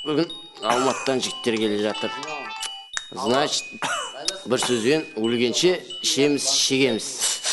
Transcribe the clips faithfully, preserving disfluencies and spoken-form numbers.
Бүгін Алматыдан жігіттер келе жатыр. Значит, бір сөзбен өлгенше ішеміз, шегеміз.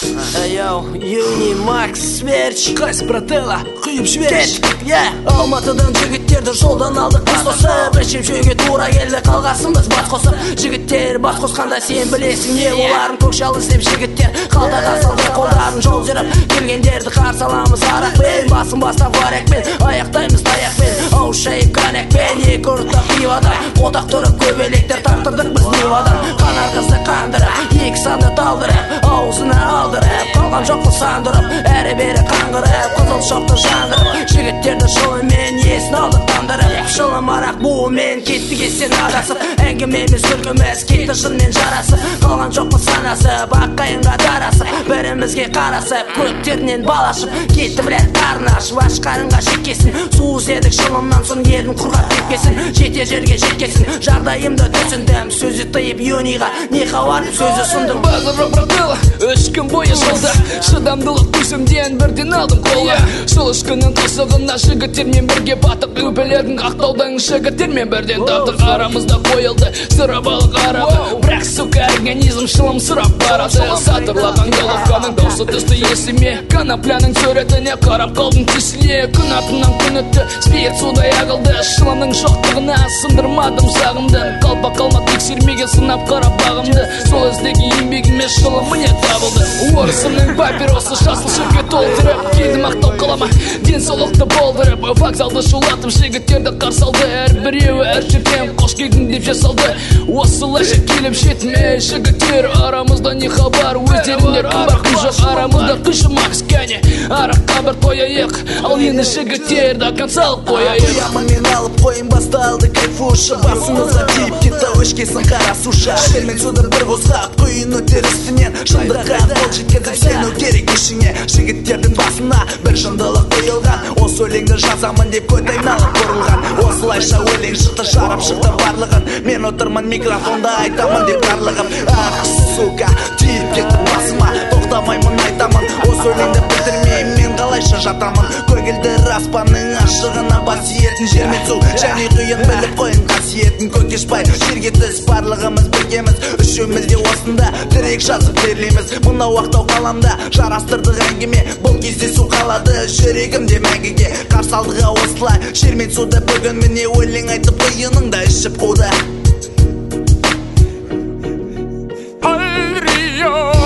Йоу, Юни, Макс, Сверч, Кайс, Брателла, құйып жіберш. Алматыдан жігіттерді жолдан алдық бас қосып, ішіп жеуге тура келді қалғасымыз бас қосып. Жігіттер бас қосқанда сен білесің не оларын көкшал іздеп жігіттер қалтаға салды қолдарын жол жүріп келгендерді қарсы аламыз арақпен, басын бастап варякпен, аяқтаймыз таяқпен, ауыз шайып коньякпен, екі ұрттап пивадан қотақ тұрып көбелектер тартырдық біз невадан. Қанар қызды қандырып, екі санды талдырып, аузына алдырып, қалған жоқпыз сандырып, әрі-бері қаңғырып, қызыл шоқты жандырып, жігіттерді жылымен есін алдық тандырып, жылы марақ буымен кетті кестен адасып, әңгімеміз күлкіміз кетті жынмен жарасып, қалған жоқпыз санасып, аққайынға дарасып, бірімізге қарасып, көктерінен балашып, кетті біләт қарын ашып, аш қарынға шеккесін, суыз едік жылымнан соң елін құрғап кеткесін, жетер жерге жеткесін, жағдайымды түсіндім, сөзі тыйып Юниға не хабар сөзі сұндым. Базар брателла, үш күн бойы жылды, шыдамдылық көзімден бірден алдым қолы. Сол үш күннің қысығына жігіттермен бірге баттық, үпелердің ақтаудың жігіттермен бірден таптық. Арамызда қойылды сырабалық арабы, бірақ сука организм шылым сұрап барады. Сатырлаған головканың даусы түсті есіме, конопляның сөретіне қарап қалдым тесіле. Күн артынан күн өтті, спирт судай ағылды, шылымның жоқтығына сындырмадым сағымды. Қалпа қалма тексермеген сынап қарап бағымды, сол іздеген еңбегіме шылым міне табылды. Орысымның папиросы жасыл шөпке толтырып, келдім ақтау қалама денсаулықты болдырып, вокзалды шулатып жігіттерді қарсы алды. Әрбіреуі әр жерден қош келдің деп жасалды. Осылайша келіп жетіме жігіттер, арамызда не хабар, өздерінде қымбар күн жоқ, арамызда күші Макс кәне араққа бір тояйық, ал енді жігіттер до конца алып қояйық. Тоямын мен алып қойын басталды кайфушы, басымызға тиіп кетті өшкесін қара суша. Шермен суды бір қосқап құйын өтер үстінен, шындыққа қол жеткізіп сену керек ішіңе. Жігіттердің басына бір жындылық қойылған, осы өлеңді жазамын деп көт айналып бұрылған. Осылайша өлең шықты жарап шықты барлығын, мен отырмын микрофонда айтамын деп қарлығым. Ақ сука, тиіп кетті басыма, тоқтамаймын айтамын, осы өлеңді бітірмеймін мен қалайша жатамын. Көгілдір аспанның ашығына бас иетін жермен су, және құйын біліп қойын қасиетін. Көкешпай жерге түс, барлығымыз біргеміз, үшеуміз де осында тірек жазып терлейміз. Мынау ақтау қаламда жарастырдық әңгіме, бұл кездесу қалады жүрегімде мәңгіге. Қарсы алдыға осылай жермен суды, бүгін міне өлең айтып құйының да ішіп қуды.